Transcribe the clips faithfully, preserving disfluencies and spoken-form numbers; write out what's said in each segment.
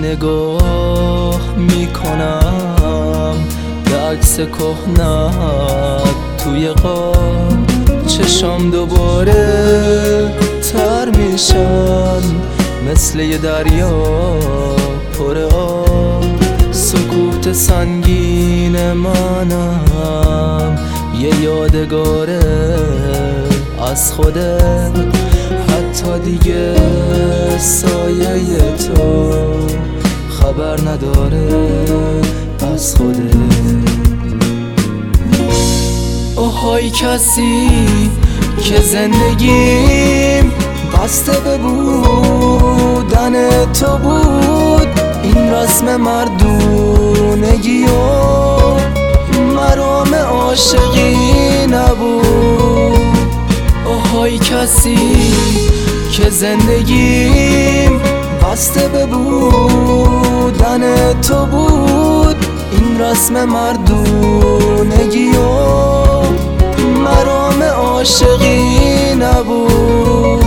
نگاه میکنم به عکس کهنت توی قاب، چشام دوباره تر میشن مثل یه دریا پر آب. سکوت سنگین منم یه یادگاره از خودت، حتی دیگه سایه تو خبر نداره از خودت. اوهای کسی که زندگیم بسته به بودن تو بود، این رسم مردونگی و مرام عاشقی نبود. اوهای کسی که زندگیم بسته به بودن تو بود، این رسم مردونگی و مرام عاشقی نبود.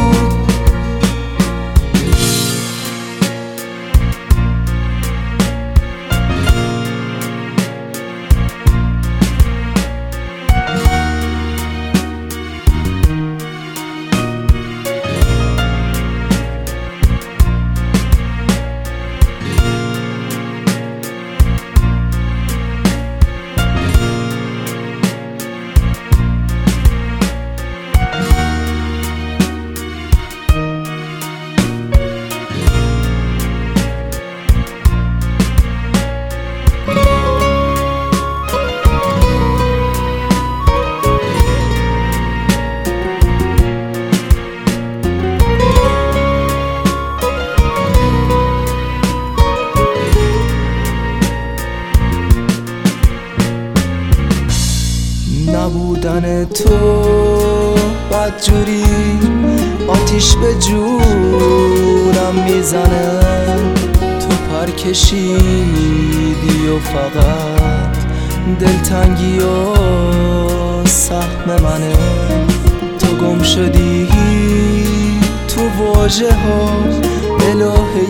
نبودن تو بدجوری آتیش به جورم میزنه. تو پر کشیدی و فقط دلتنگی و سهم منه. تو گم شدی تو واژه ها، الهه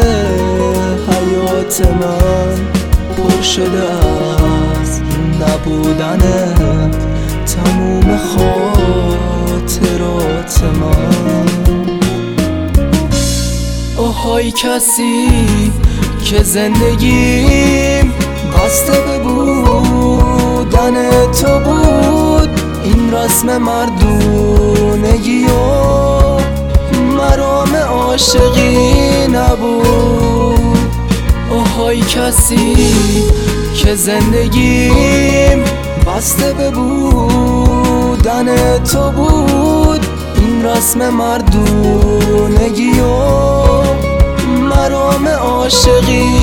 حیات من پر شده از نبودنت تموم خاطرات من. اوهای کسی که زندگیم بسته به بودن تو بود، این رسم مردونگی و مرام عاشقی نبود. اوهای کسی که زندگیم بسته به بودن تو بود، این رسم مردونگی و مرام عاشقی